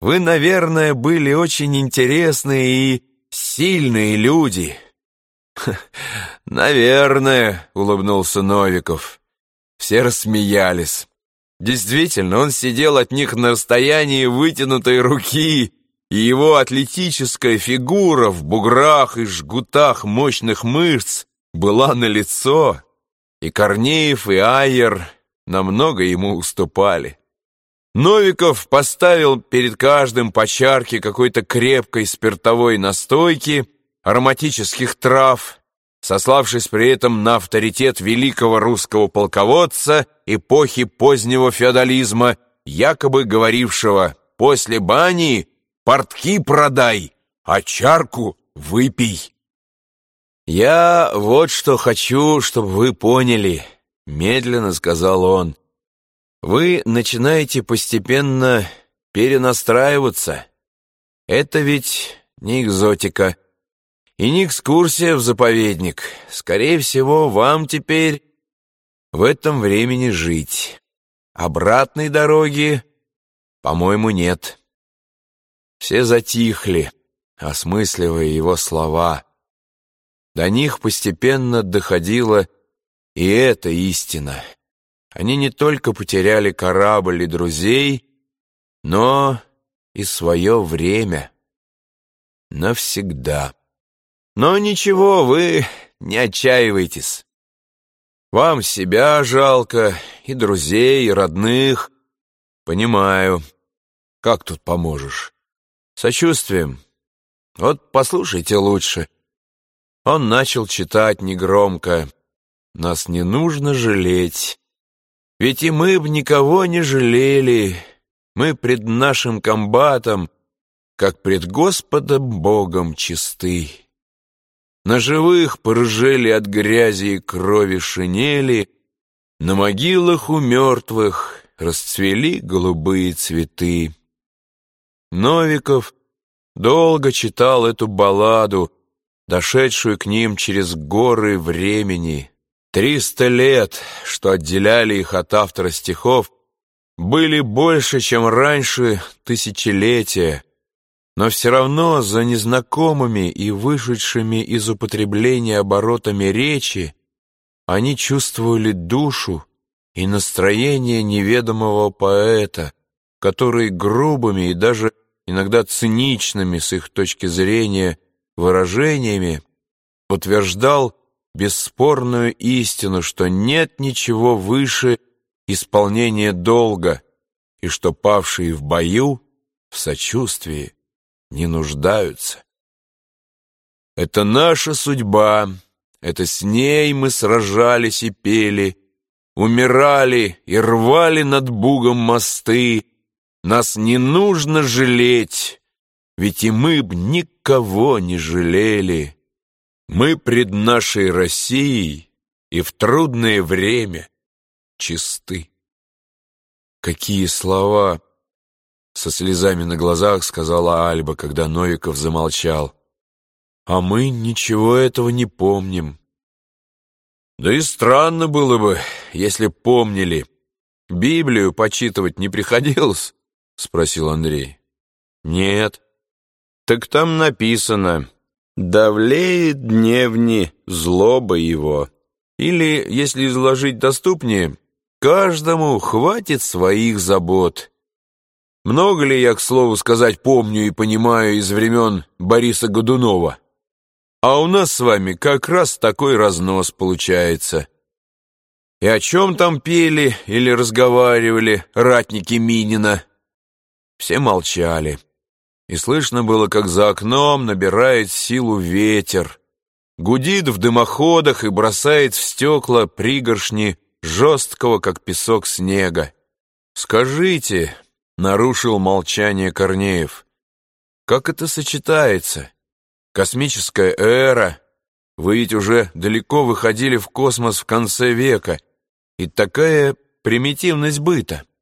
Вы, наверное, были очень интересные и сильные люди». «Наверное», — улыбнулся Новиков. Все рассмеялись. Действительно, он сидел от них на расстоянии вытянутой руки, и его атлетическая фигура в буграх и жгутах мощных мышц была налицо, и Корнеев, и Айер намного ему уступали. Новиков поставил перед каждым по чарке какой-то крепкой спиртовой настойки, ароматических трав, сославшись при этом на авторитет великого русского полководца эпохи позднего феодализма, якобы говорившего: «После бани портки продай, а чарку выпей». «Я вот что хочу, чтобы вы поняли», — медленно сказал он. «Вы начинаете постепенно перенастраиваться. Это ведь не экзотика и не экскурсия в заповедник. Скорее всего, вам теперь в этом времени жить. Обратной дороги, по-моему, нет». Все затихли, осмысливая его слова. До них постепенно доходила и эта истина. Они не только потеряли корабль и друзей, но и свое время. Навсегда. Но ничего, вы не отчаивайтесь. Вам себя жалко, и друзей, и родных. Понимаю. Как тут поможешь? Сочувствием. Вот послушайте лучше. Он начал читать негромко. «Нас не нужно жалеть. Ведь и мы б никого не жалели. Мы пред нашим комбатом, как пред Господом Богом чисты. На живых порыжели от грязи и крови шинели, на могилах у мертвых расцвели голубые цветы». Новиков долго читал эту балладу, дошедшую к ним через горы времени. 300 лет, что отделяли их от автора стихов, были больше, чем раньше, тысячелетия, но все равно за незнакомыми и вышедшими из употребления оборотами речи они чувствовали душу и настроение неведомого поэта, который грубыми и даже иногда циничными с их точки зрения выражениями утверждал бесспорную истину, что нет ничего выше исполнения долга, и что павшие в бою в сочувствии не нуждаются. Это наша судьба, это с ней мы сражались и пели, умирали и рвали над Бугом мосты. Нас не нужно жалеть, ведь и мы б никого не жалели. Мы пред нашей Россией и в трудное время чисты. «Какие слова!» — со слезами на глазах сказала Альба, когда Новиков замолчал. «А мы ничего этого не помним». «Да и странно было бы, если б помнили. Библию почитывать не приходилось?» — спросил Андрей. «Нет». «Так там написано: давлеет дневни злоба его». Или, если изложить доступнее, каждому хватит своих забот. Много ли я, к слову сказать, помню и понимаю из времен Бориса Годунова? А у нас с вами как раз такой разнос получается. И о чем там пели или разговаривали ратники Минина? Все молчали. И слышно было, как за окном набирает силу ветер, гудит в дымоходах и бросает в стекла пригоршни жесткого, как песок, снега. «Скажите», — нарушил молчание Корнеев, — «как это сочетается? Космическая эра, вы ведь уже далеко выходили в космос в конце века, и такая примитивность быта».